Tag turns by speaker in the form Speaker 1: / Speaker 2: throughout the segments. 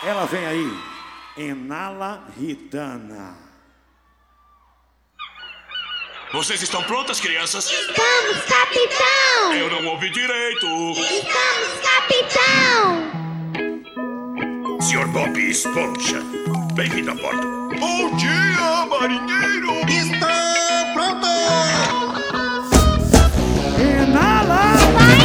Speaker 1: Ela vem aí, Enala Ritana.
Speaker 2: Vocês estão prontas, crianças?
Speaker 3: Estamos, capitão!
Speaker 2: Eu não ouvi direito.
Speaker 3: Estamos, capitão!
Speaker 2: Senhor Bob Esponja, bem-vindo a bordo. Bom dia, marinheiro!
Speaker 4: Estou pronto!
Speaker 1: Enala!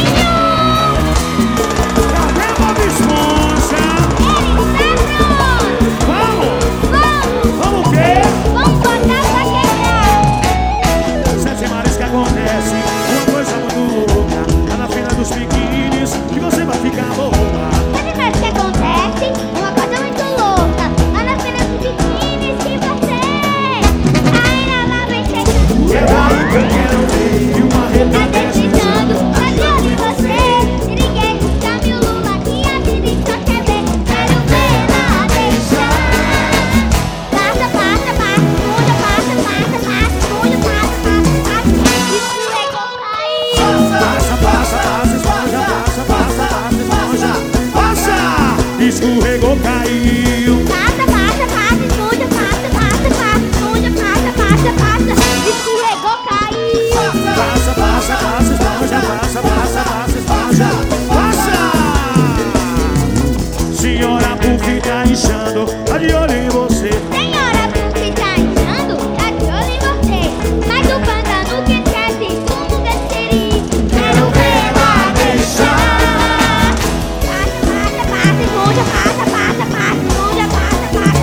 Speaker 3: Vai,
Speaker 1: Cadê Bob Esponja?
Speaker 3: ele está pronto!
Speaker 1: Vamos!
Speaker 3: Vamos!
Speaker 1: Vamos o quê?
Speaker 3: Vamos botar pra quebrar!
Speaker 1: 7 mares que acontece, uma coisa muito louca. Lá na fila dos biquínis, que você vai ficar louca.
Speaker 3: Sabe mais o que acontece? Uma coisa muito louca. Lá na fila dos biquínis que você... Ainda lá vem chegando.
Speaker 1: É daí que eu quero ver. E uma
Speaker 3: Tá
Speaker 1: reta
Speaker 3: deslizando, tá de olho em você. Se ninguém buscar meu Lula aqui, a vida só quer ver. Quero ver ela deixar. Passa, passa, passa, esconde, passa, passa, passa, esconde, passa, passa, passa. Escorregou, caiu.
Speaker 1: Passa, passa, passa, esponja, passa, passa, passa, esponja. Passa! Escorregou, caiu.
Speaker 3: Passa, passa, passa, esconde, passa, passa, passa, esconde, passa, passa, passa. Escorregou, caiu.
Speaker 1: Passa, passa, passa, esponja, passa, passa, passa, esponja. Passa! Senhora Puff tá inchando, tá de olho em você.
Speaker 3: Senhora Puff tá inchando, tá de olho em você. Mas o pântano que cresce como gasteri. Quero ver ela deixar. Passa, passa, passa, esponja, passa, passa, passa, esponja, passa, passa,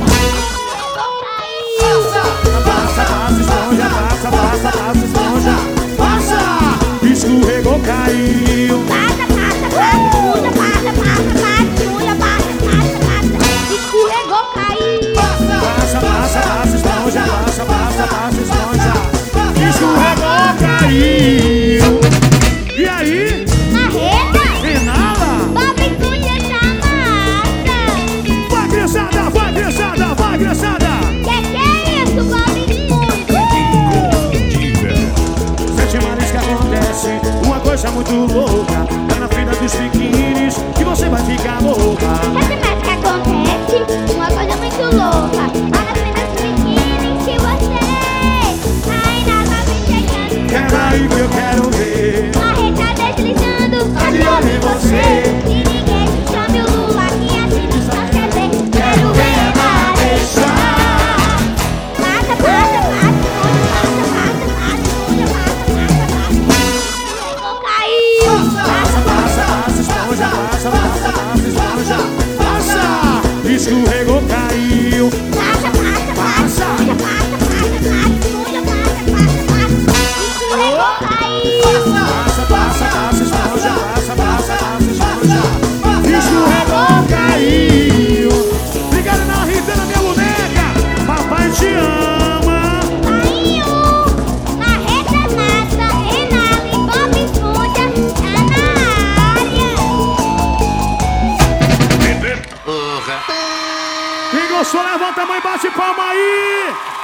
Speaker 3: passa.
Speaker 1: Passa, passa, esponja, passa, passa, passa, esponja. Passa! Escorregou, caiu.
Speaker 3: Passa, passa, passa, esponja, passa, passa, passa, esponja, passa, passa, passa. Escorregou, caiu.
Speaker 1: Passa, passa, passa, esponja, passa, passa, passa, esponja. Escorregou, caiu. E aí?
Speaker 3: Marreta,
Speaker 1: Enala?
Speaker 3: Bob Esponja chamada.
Speaker 1: Vai, criançada, vai, criançada, vai, criançada.
Speaker 3: Que é isso, Bob Esponja?
Speaker 1: 7 mares que acontece, uma coisa muito louca. Lá na fila dos biquínis, que você vai ficar louca.
Speaker 3: Sabe mais o que acontece? Uma coisa muito louca. Lá na frente dos biquínis que você ainda tá me chegando.
Speaker 1: Quero aí que eu quero ver.
Speaker 3: Marreta deslizando, tá de olho em você. E ninguém te chama o Lula aqui, assim só quer ver. Quero ver ela deixar. Passa, passa, passa, esconde, passa, passa, passa, passa, esconde, passa, passa, passa. Escorregou, caiu.
Speaker 1: Escorregou, caiu.
Speaker 3: Passa, passa, passa, esconde, passa, passa, passa, esconde, passa, passa, passa. Escorregou, caiu.
Speaker 1: Passa, passa, passa, esponja, passa, passa, passa, esponja. Escorregou, caiu. Obrigado, Enala Ritana, minha boneca. Papai te ama.
Speaker 3: Rainho, Marreta nada, Enala e Bob Esponja tá na área.
Speaker 2: Entender?
Speaker 1: Quem gostou, levanta a mão e bate palma aí.